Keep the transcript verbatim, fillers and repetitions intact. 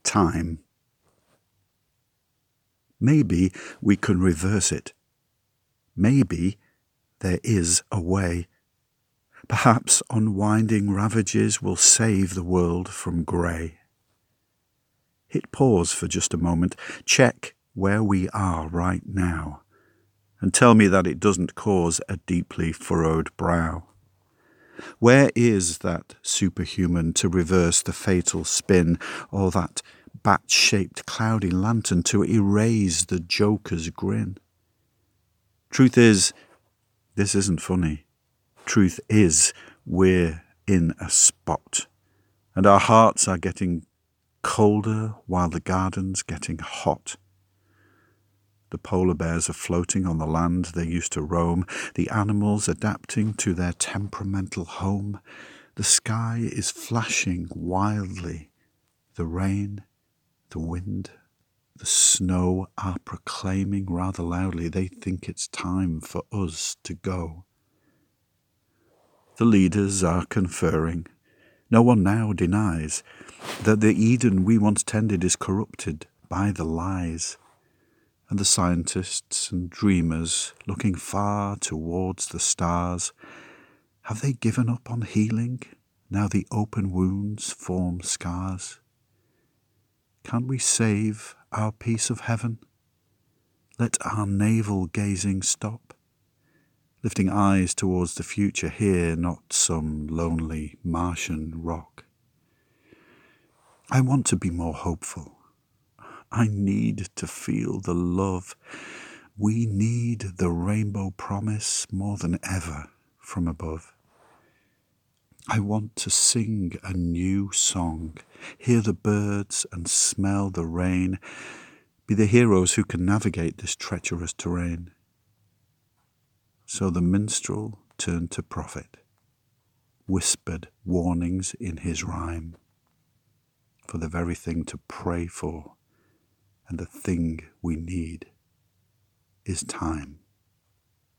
time. Maybe we can reverse it. Maybe there is a way. Perhaps unwinding ravages will save the world from grey. Hit pause for just a moment. Check where we are right now. And tell me that it doesn't cause a deeply furrowed brow. Where is that superhuman to reverse the fatal spin, or that bat-shaped cloudy lantern to erase the joker's grin? Truth is, this isn't funny. Truth is, we're in a spot, and our hearts are getting colder while the garden's getting hot. The polar bears are floating on the land they used to roam, the animals adapting to their temperamental home. The sky is flashing wildly. The rain, the wind, the snow are proclaiming rather loudly they think it's time for us to go. The leaders are conferring. No one now denies that the Eden we once tended is corrupted by the lies. And the scientists and dreamers, looking far towards the stars, have they given up on healing, now the open wounds form scars? Can't we save our piece of heaven? Let our navel-gazing stop, lifting eyes towards the future here, not some lonely Martian rock. I want to be more hopeful. I need to feel the love. We need the rainbow promise more than ever from above. I want to sing a new song, hear the birds and smell the rain, be the heroes who can navigate this treacherous terrain. So the minstrel turned to prophet, whispered warnings in his rhyme, for the very thing to pray for. And the thing we need is time.